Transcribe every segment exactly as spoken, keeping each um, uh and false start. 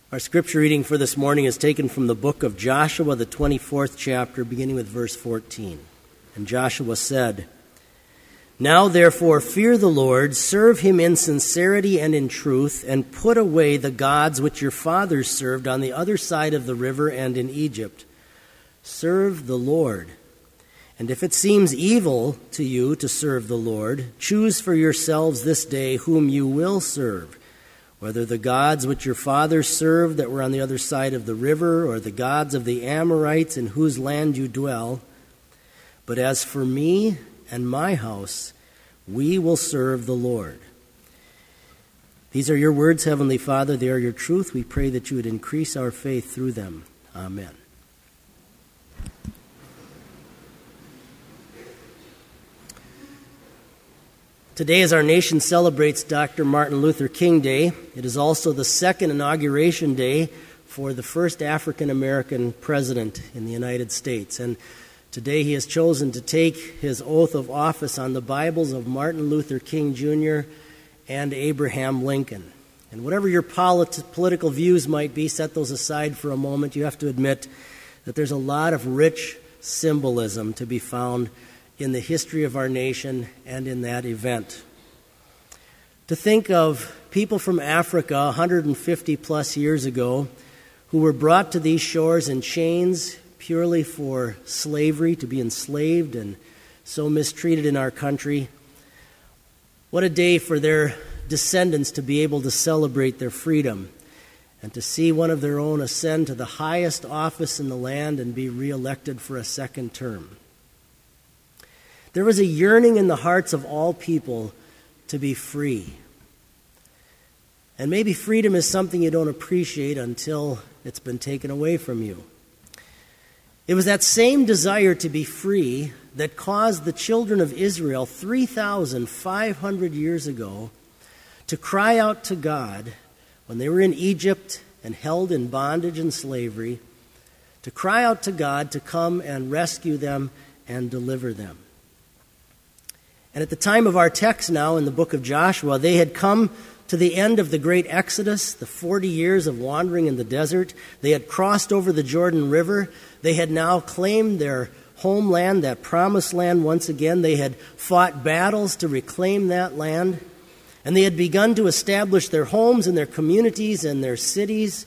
Our scripture reading for this morning is taken from the book of Joshua, the twenty-fourth chapter, beginning with verse fourteen. And Joshua said, "Now therefore fear the Lord, serve him in sincerity and in truth, and put away the gods which your fathers served on the other side of the river and in Egypt. Serve the Lord. And if it seems evil to you to serve the Lord, choose for yourselves this day whom you will serve, whether the gods which your fathers served that were on the other side of the river, or the gods of the Amorites in whose land you dwell. But as for me and my house, we will serve the Lord." These are your words, Heavenly Father. They are your truth. We pray that you would increase our faith through them. Amen. Today, as our nation celebrates Doctor Martin Luther King Day, it is also the second inauguration day for the first African-American president in the United States. And today he has chosen to take his oath of office on the Bibles of Martin Luther King Junior and Abraham Lincoln. And whatever your polit- political views might be, set those aside for a moment. You have to admit that there's a lot of rich symbolism to be found in the history of our nation and in that event. To think of people from Africa one hundred fifty plus years ago who were brought to these shores in chains purely for slavery, to be enslaved and so mistreated in our country. What a day for their descendants to be able to celebrate their freedom and to see one of their own ascend to the highest office in the land and be reelected for a second term. There was a yearning in the hearts of all people to be free. And maybe freedom is something you don't appreciate until it's been taken away from you. It was that same desire to be free that caused the children of Israel three thousand five hundred years ago to cry out to God when they were in Egypt and held in bondage and slavery, to cry out to God to come and rescue them and deliver them. And at the time of our text now in the book of Joshua, they had come to the end of the great Exodus, the forty years of wandering in the desert. They had crossed over the Jordan River. They had now claimed their homeland, that promised land once again. They had fought battles to reclaim that land. And they had begun to establish their homes and their communities and their cities.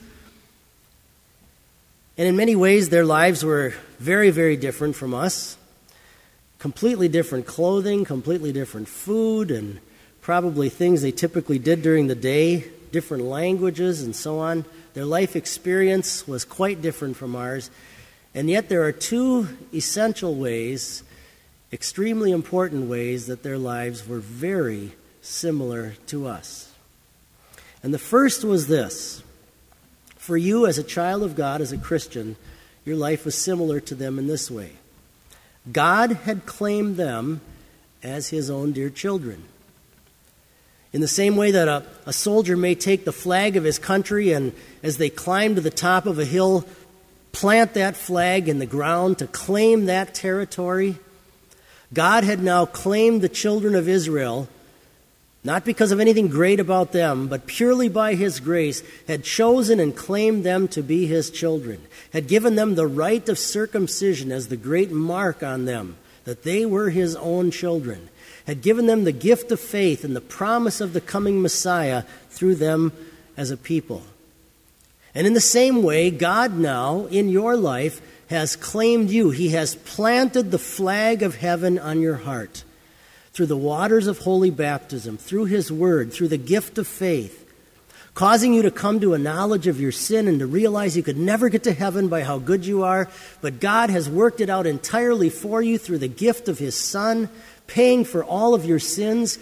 And in many ways, their lives were very, very different from us. Completely different clothing, completely different food, and probably things they typically did during the day, different languages and so on. Their life experience was quite different from ours. And yet there are two essential ways, extremely important ways, that their lives were very similar to us. And the first was this. For you as a child of God, as a Christian, your life was similar to them in this way. God had claimed them as his own dear children. In the same way that a, a soldier may take the flag of his country and as they climb to the top of a hill, plant that flag in the ground to claim that territory, God had now claimed the children of Israel, not because of anything great about them, but purely by his grace, had chosen and claimed them to be his children, had given them the rite of circumcision as the great mark on them, that they were his own children, had given them the gift of faith and the promise of the coming Messiah through them as a people. And in the same way, God now, in your life, has claimed you. He has planted the flag of heaven on your heart through the waters of holy baptism, through his word, through the gift of faith, causing you to come to a knowledge of your sin and to realize you could never get to heaven by how good you are, but God has worked it out entirely for you through the gift of his Son, paying for all of your sins,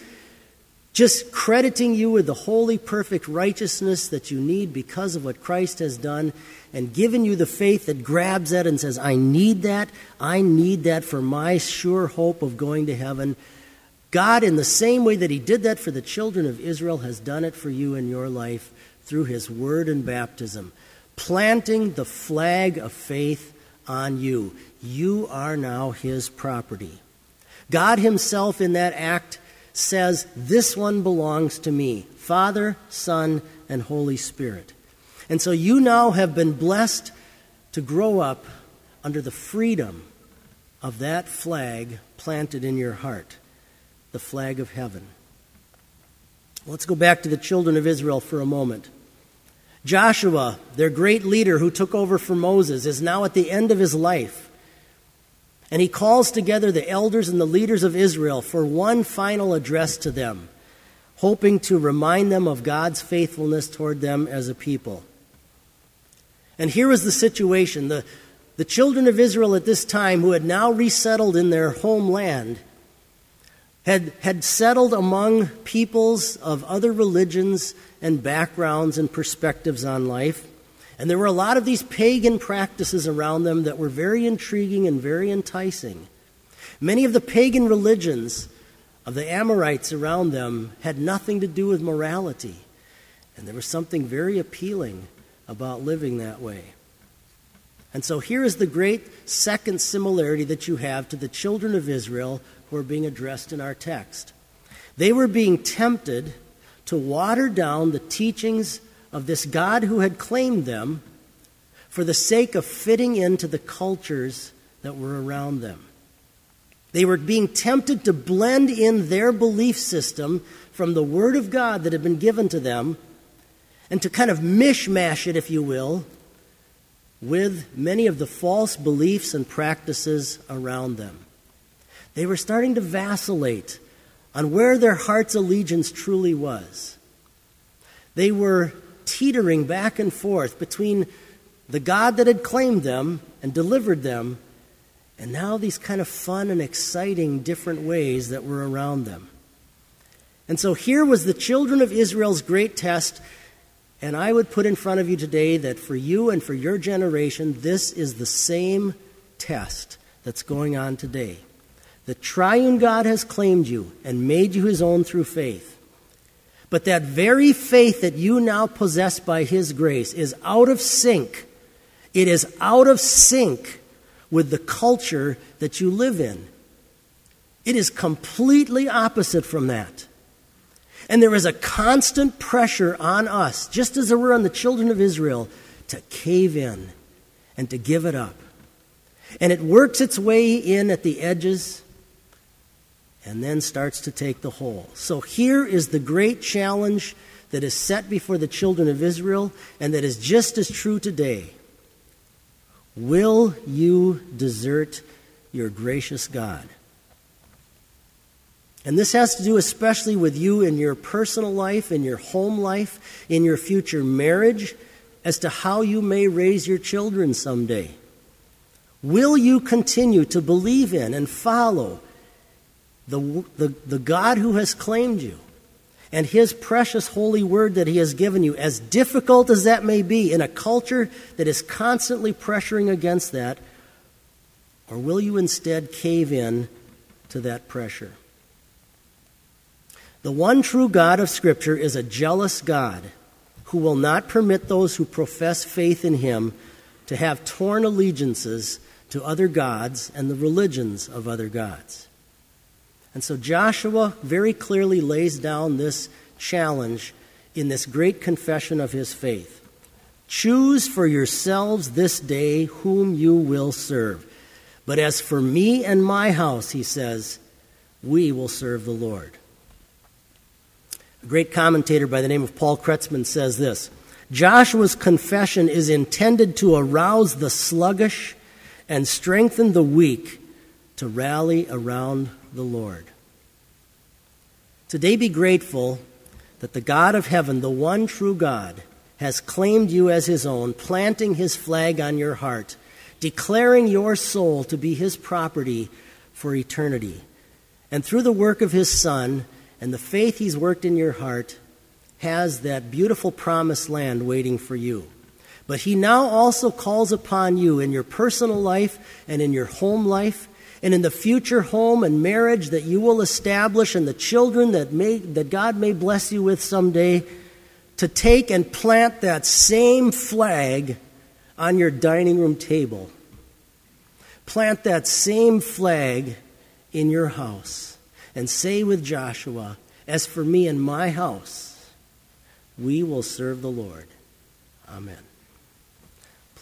just crediting you with the holy, perfect righteousness that you need because of what Christ has done, and giving you the faith that grabs that and says, I need that, I need that for my sure hope of going to heaven. God, in the same way that he did that for the children of Israel, has done it for you in your life through his word and baptism, planting the flag of faith on you. You are now his property. God himself in that act says, this one belongs to me, Father, Son, and Holy Spirit. And so you now have been blessed to grow up under the freedom of that flag planted in your heart, the flag of heaven. Let's go back to the children of Israel for a moment. Joshua, their great leader who took over for Moses, is now at the end of his life. And he calls together the elders and the leaders of Israel for one final address to them, hoping to remind them of God's faithfulness toward them as a people. And here was the situation. The, the children of Israel at this time, who had now resettled in their homeland, had, had settled among peoples of other religions and backgrounds and perspectives on life. And there were a lot of these pagan practices around them that were very intriguing and very enticing. Many of the pagan religions of the Amorites around them had nothing to do with morality. And there was something very appealing about living that way. And so here is the great second similarity that you have to the children of Israel who are being addressed in our text. They were being tempted to water down the teachings of this God who had claimed them for the sake of fitting into the cultures that were around them. They were being tempted to blend in their belief system from the Word of God that had been given to them and to kind of mishmash it, if you will, with many of the false beliefs and practices around them. They were starting to vacillate on where their heart's allegiance truly was. They were teetering back and forth between the God that had claimed them and delivered them, and now these kind of fun and exciting different ways that were around them. And so here was the children of Israel's great test, and I would put in front of you today that for you and for your generation, this is the same test that's going on today. The triune God has claimed you and made you his own through faith. But that very faith that you now possess by his grace is out of sync. It is out of sync with the culture that you live in. It is completely opposite from that. And there is a constant pressure on us, just as there were on the children of Israel, to cave in and to give it up. And it works its way in at the edges and then starts to take the whole. So here is the great challenge that is set before the children of Israel and that is just as true today. Will you desert your gracious God? And this has to do especially with you in your personal life, in your home life, in your future marriage, as to how you may raise your children someday. Will you continue to believe in and follow the, the, the God who has claimed you and his precious holy word that he has given you, as difficult as that may be in a culture that is constantly pressuring against that? Or will you instead cave in to that pressure? The one true God of Scripture is a jealous God who will not permit those who profess faith in him to have torn allegiances to other gods and the religions of other gods. And so Joshua very clearly lays down this challenge in this great confession of his faith. Choose for yourselves this day whom you will serve. But as for me and my house, he says, we will serve the Lord. A great commentator by the name of Paul Kretzmann says this: Joshua's confession is intended to arouse the sluggish and strengthen the weak to rally around the Lord. Today be grateful that the God of heaven, the one true God, has claimed you as his own, planting his flag on your heart, declaring your soul to be his property for eternity. And through the work of his Son and the faith he's worked in your heart, has that beautiful promised land waiting for you. But he now also calls upon you in your personal life and in your home life and in the future home and marriage that you will establish and the children that may that God may bless you with someday, to take and plant that same flag on your dining room table. Plant that same flag in your house and say with Joshua, as for me and my house, we will serve the Lord. Amen.